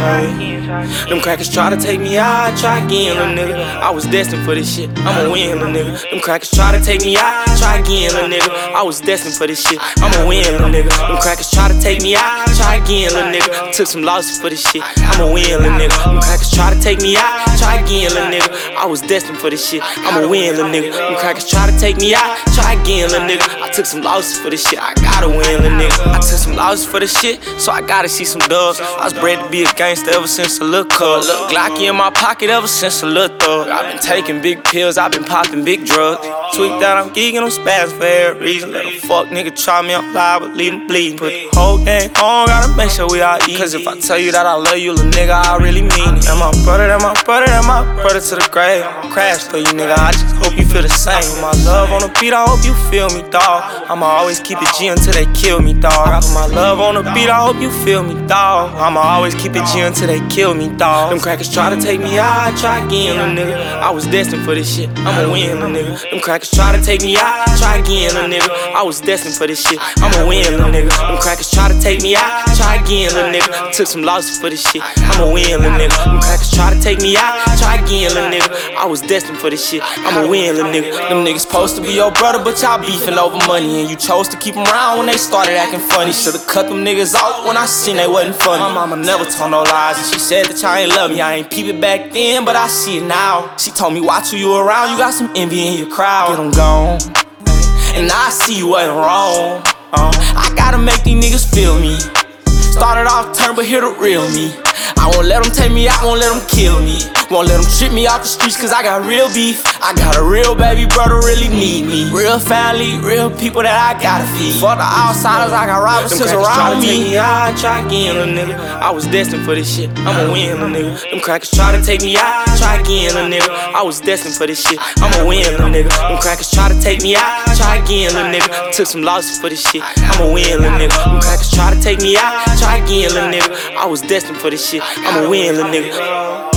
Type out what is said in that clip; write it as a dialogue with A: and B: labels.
A: Them crackers try to take me out, try again, little nigga. I was destined for this shit, I'ma win, little nigga. Them crackers try to take me out, try again, little nigga. I was destined for this shit, I'ma win, little nigga. Them crackers try to take me out, try again, little nigga. Took some losses for this shit, I'ma win, little nigga. Them crackers try to take me out, try again, little nigga. I was destined for this shit, I'ma win, little nigga. Them crackers try to take me out, try again, little nigga. I took some losses for this shit, I gotta win, little nigga. I took some losses for this shit, so I gotta see some dubs. I was bred to be a gangster ever since a little cub. Glocky in my pocket ever since a little thug. I've been taking big pills, I've been popping big drugs. Tweaked out, I'm geeking, I'm spaz for every reason. Let a fuck nigga try me, I'm live, but leave him bleeding. Put the whole gang on, gotta make sure we all eat. Cause if I tell you that I love you, little nigga, I really mean it. And my brother, and my brother, and my brother to the grave. Crash for you, nigga, I just hope you feel the same. With my love on the beat, I hope you feel me, dawg. I'ma always keep it G until they kill me, dawg. I put my love on the beat, I hope you feel me, dawg. I'ma always keep it G until they kill me, dawg. Them crackers try to take me out, try again, little nigga. I was destined for this shit, I'ma win, little nigga. Them crackers try to take me out, try again, little nigga. I was destined for this shit, I'ma win, little nigga. Them crackers try to take me out, try again, little nigga. Took some losses for this shit, I'ma win, little nigga. Them crackers try to take me out, try again, little nigga. I was destined for this shit, I'ma win, little nigga. Them niggas supposed to be your brother, but y'all beefing over money. And you chose to keep them around when they started acting funny. Should've cut them niggas off when I seen they wasn't funny. My mama never told no lies, and she said that y'all ain't love me. I ain't peep it back then, but I see it now. She told me watch who you around, you got some envy in your crowd. Get them gone, and I see you wasn't wrong. I gotta make these niggas feel me. Started off turn, but here the real me. I won't let them take me out, won't let them kill me. Won't let them trip me off the streets, cause I got real beef. I got a real baby brother, really need me. Real family, real people that I gotta feed. For the outsiders, I got Robinsons around me. Them crackers try to take me out, try again, little nigga. I was destined for this shit, I'ma win, little nigga. Them crackers try to take me out, try again, little nigga. I was destined for this shit, I'ma win, little nigga. Them crackers try to take me out, try again, little nigga. Took some losses for this shit, I'ma win, little nigga. Them crackers try to take me out, try again, little nigga. I was destined for this shit, I'ma win, little nigga.